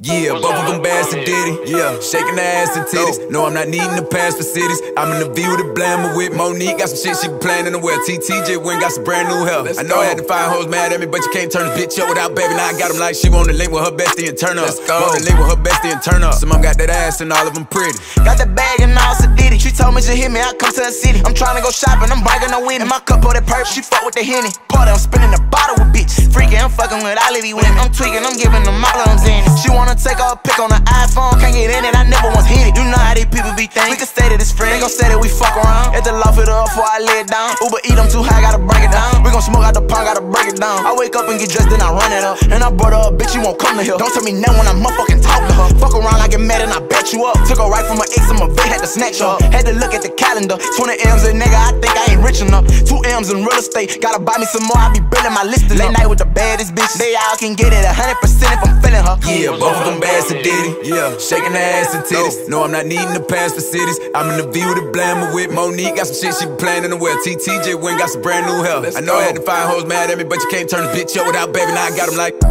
Yeah, both of them bad to Diddy. Yeah, shaking the ass and titties. No, I'm not needing to pass for cities. I'm in the V with a blammer with Monique. Got some shit she be playing in the well. TTJ went got some brand new help. I know I had to find hoes mad at me, but you can't turn this bitch up without baby. Now I got them like she want to link with her bestie and turn up. Want to link with her bestie and turn up. Some of them got that ass and all of them pretty. Got the bag and all so Diddy. She told me to hit me, I come to the city. I'm trying to go shopping, I'm bragging no winning. My cup of that purple, she fuck with the Henny. Party, I'm spinning the bottle with bitch. Freaking, I'm fucking with all of these women. I'm tweaking, I'm giving them all of them zany. She wanna take her pic on the iPhone, can't get in it, I never once hit it. You know how these people be thinking. We can say that it's free, they gon' say that we fuck around. At the loft it up before I lay it down. Uber eat, I'm too high, gotta break it down. We gon' smoke out the pond, gotta break it down. I wake up and get dressed, then I run it up. And I brought her a bitch, you won't come to here. Don't tell me now when I motherfucking talk to her. Fuck around, I get mad and I bet you up. Took her right from my ex, and my vet had to snatch her up. Had to look at the calendar, 20 M's a nigga, I think I ain't rich enough. 2 M's in real estate, gotta buy me some more, I be building my list. Late night with the baddest bitch, they all can get it 100% if I'm feeling her. Yeah, both of them bad to Diddy. Yeah, shaking the ass and titties. No, I'm not needing to pass for cities. I'm in the V with a blammer with Monique. Got some shit she be playing in the well. TTJ went got some brand new help. I know I had to find hoes mad at me, but you can't turn this bitch up without baby. Now I got them like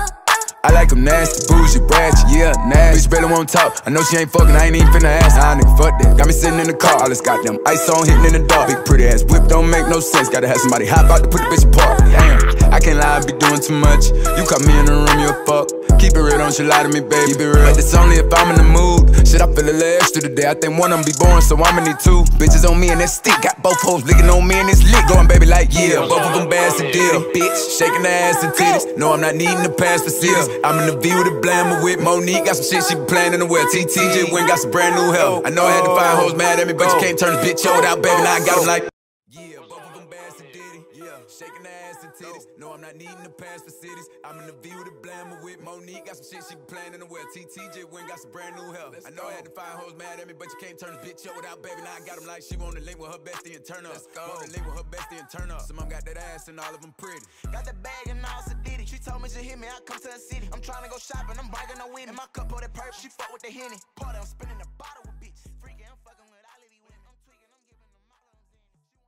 I like them nasty, bougie, ratchet, yeah, nasty. Bitch barely won't talk, I know she ain't fucking, I ain't even finna ask. Nah, nigga, fuck that. Got me sitting in the car, all this goddamn ice on, hitting in the dark. Big pretty ass whip don't make no sense. Gotta have somebody hop out to put the bitch apart. Damn, I can't lie, I be doing too much. You caught me in the room, you a fuck. Keep it real, don't you lie to me, baby. Keep it real, but it's only if I'm in the mood. Shit, I feel a little extra today. I think one of them be boring, so I'ma need 2 bitches on me and that stick. Got both hoes licking on me and this lick. Going baby like, yeah, both of them bad to Diddy. Bitch, shaking the ass and titties. No, I'm not needing to pass for cities. I'm in the V with a blammer with Monique. Got some shit she be playing in the well. TTJ went got some brand new help. I know I had to find hoes mad at me, but you can't turn this bitch up without baby. Now I got them like yeah, both of them bad to Diddy. Yeah, shaking the ass and titties. No, I'm not needing to pass for cities. I'm in the V with a blammer with Monique. Got some shit she be playing in the well. TTJ went got some brand new help. I know I had to find hoes mad at me, but you can't turn this bitch up without baby. Now I got them like she want to link with her bestie and turn up. Want to link with her bestie and turn up. Some of them got that ass and all of them pretty. Got the bag and all so Diddy. She told me to hit me, I come to the city. I'm trying to go shopping, I'm bragging no winning. My cup of that purple, she fuck with the Henny. Party, I'm spinning the bottle with bitch.